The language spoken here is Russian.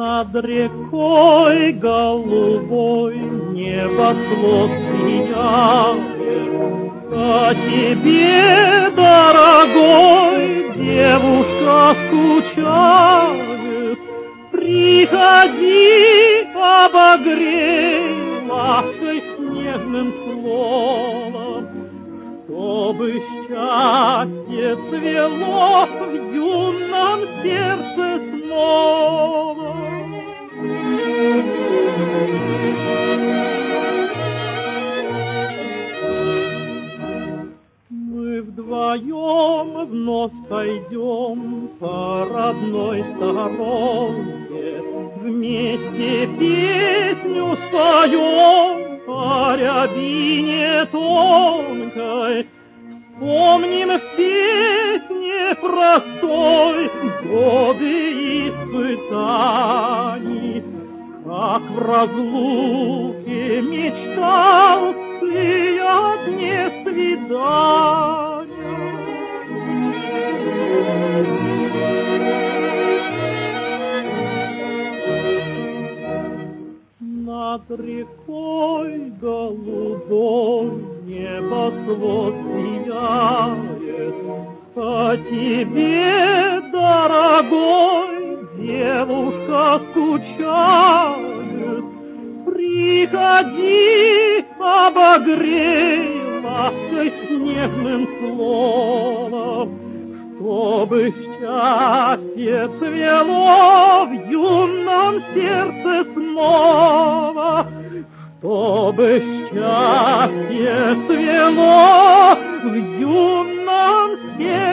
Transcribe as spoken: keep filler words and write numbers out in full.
Над рекой голубой небосвод сияет, а тебе, дорогой, девушка скучает. Приходи, обогрей лаской нежным словом, чтобы счастье цвело в юном сердце снова. Мы вдвоем вновь пойдем по родной сторонке, вместе песню споем о рябине тонкой. Вспомним в песне простой годы испытаний, как в разлуке мечтал ты о дне свидания. Над рекой голубой небосвод сияет, а тебе, дорогой, девушка скучает. Приходи, обогрей лаской нежным словом, чтобы счастье цвело в юном сердце снова, чтобы счастье цвело в юном сердце.